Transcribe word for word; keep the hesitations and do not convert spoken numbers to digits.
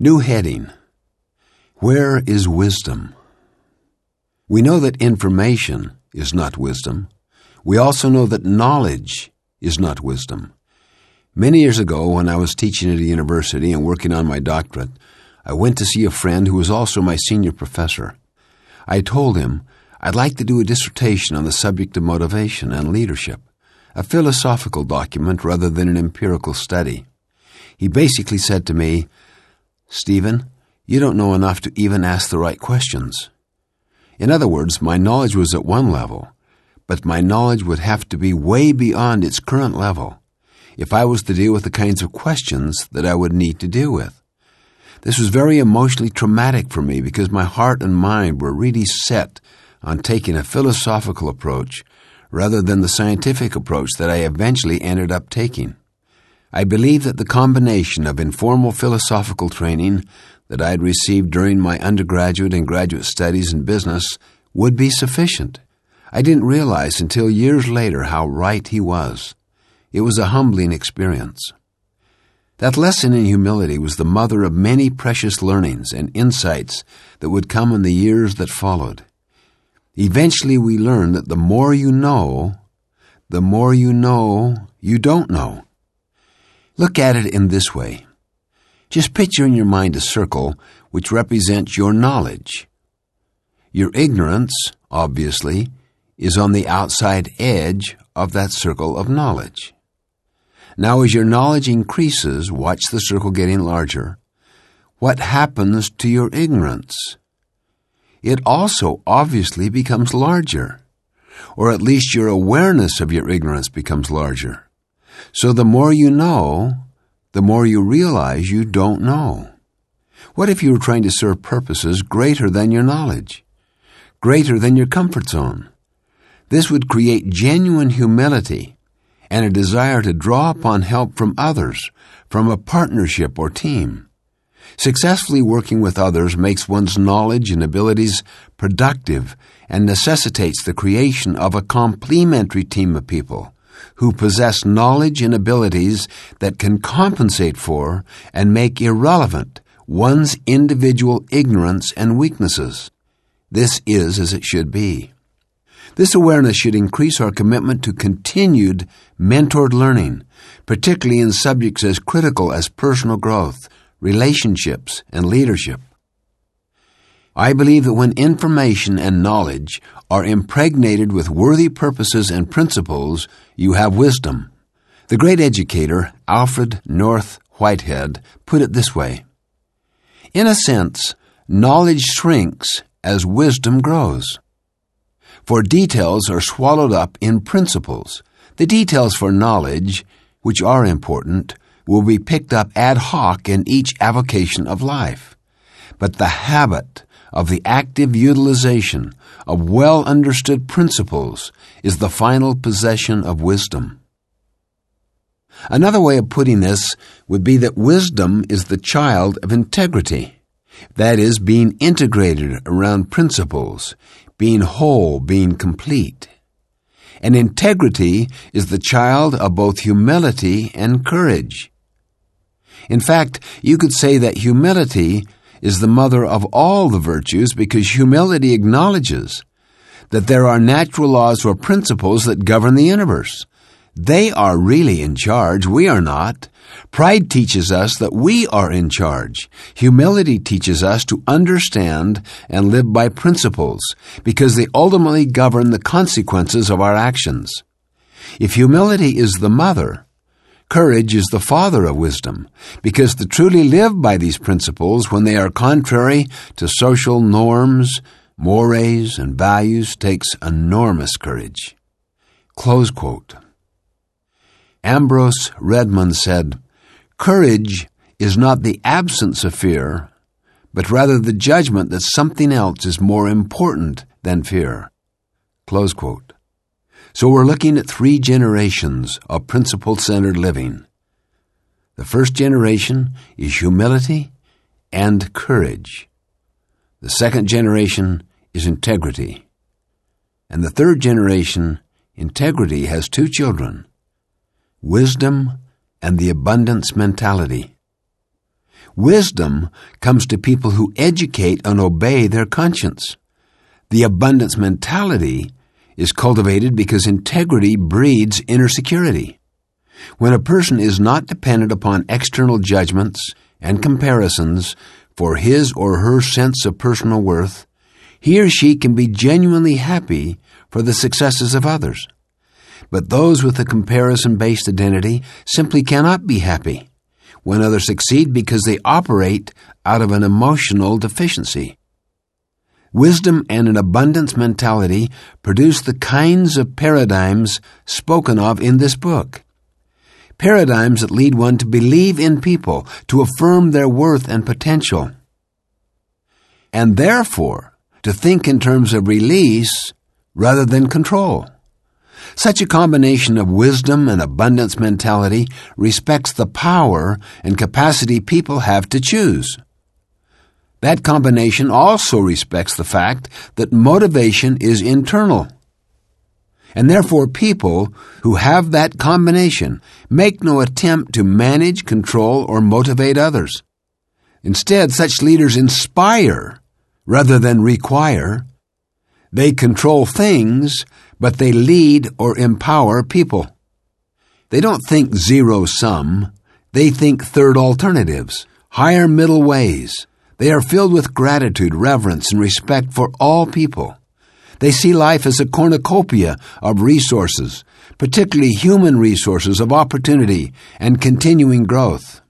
New heading. Where is wisdom? We know that information is not wisdom. We also know that knowledge is not wisdom. Many years ago, when I was teaching at a university and working on my doctorate, I went to see a friend who was also my senior professor. I told him I'd like to do a dissertation on the subject of motivation and leadership, a philosophical document rather than an empirical study. He basically said to me, "Stephen, you don't know enough to even ask the right questions." In other words, my knowledge was at one level, but my knowledge would have to be way beyond its current level if I was to deal with the kinds of questions that I would need to deal with. This was very emotionally traumatic for me because my heart and mind were really set on taking a philosophical approach rather than the scientific approach that I eventually ended up taking. I believe that the combination of informal philosophical training that I had received during my undergraduate and graduate studies in business would be sufficient. I didn't realize until years later how right he was. It was a humbling experience. That lesson in humility was the mother of many precious learnings and insights that would come in the years that followed. Eventually we learned that the more you know, the more you know you don't know. Look at it in this way. Just picture in your mind a circle which represents your knowledge. Your ignorance, obviously, is on the outside edge of that circle of knowledge. Now, as your knowledge increases, watch the circle getting larger. What happens to your ignorance? It also obviously becomes larger, or at least your awareness of your ignorance becomes larger. So the more you know, the more you realize you don't know. What if you were trying to serve purposes greater than your knowledge, greater than your comfort zone? This would create genuine humility and a desire to draw upon help from others, from a partnership or team. Successfully working with others makes one's knowledge and abilities productive and necessitates the creation of a complementary team of people who possess knowledge and abilities that can compensate for and make irrelevant one's individual ignorance and weaknesses. This is as it should be. This awareness should increase our commitment to continued mentored learning, particularly in subjects as critical as personal growth, relationships, and leadership. I believe that when information and knowledge are impregnated with worthy purposes and principles, you have wisdom. The great educator, Alfred North Whitehead, put it this way: in a sense, knowledge shrinks as wisdom grows. For details are swallowed up in principles. The details for knowledge, which are important, will be picked up ad hoc in each avocation of life. But the habit of the active utilization of well-understood principles is the final possession of wisdom. Another way of putting this would be that wisdom is the child of integrity, that is, being integrated around principles, being whole, being complete. And integrity is the child of both humility and courage. In fact, you could say that humility is the mother of all the virtues because humility acknowledges that there are natural laws or principles that govern the universe. They are really in charge. We are not. Pride teaches us that we are in charge. Humility teaches us to understand and live by principles because they ultimately govern the consequences of our actions. If humility is the mother, courage is the father of wisdom, because to truly live by these principles when they are contrary to social norms, mores, and values takes enormous courage. Close quote. Ambrose Redmond said, "Courage is not the absence of fear, but rather the judgment that something else is more important than fear." Close quote. So we're looking at three generations of principle-centered living. The first generation is humility and courage. The second generation is integrity. And the third generation, integrity, has two children, wisdom and the abundance mentality. Wisdom comes to people who educate and obey their conscience. The abundance mentality is cultivated because integrity breeds inner security. When a person is not dependent upon external judgments and comparisons for his or her sense of personal worth, he or she can be genuinely happy for the successes of others. But those with a comparison-based identity simply cannot be happy when others succeed because they operate out of an emotional deficiency. Wisdom and an abundance mentality produce the kinds of paradigms spoken of in this book. Paradigms that lead one to believe in people, to affirm their worth and potential, and therefore to think in terms of release rather than control. Such a combination of wisdom and abundance mentality respects the power and capacity people have to choose. That combination also respects the fact that motivation is internal. And therefore people who have that combination make no attempt to manage, control, or motivate others. Instead, such leaders inspire rather than require. They control things, but they lead or empower people. They don't think zero-sum. They think third alternatives, higher middle ways. They are filled with gratitude, reverence, and respect for all people. They see life as a cornucopia of resources, particularly human resources of opportunity and continuing growth.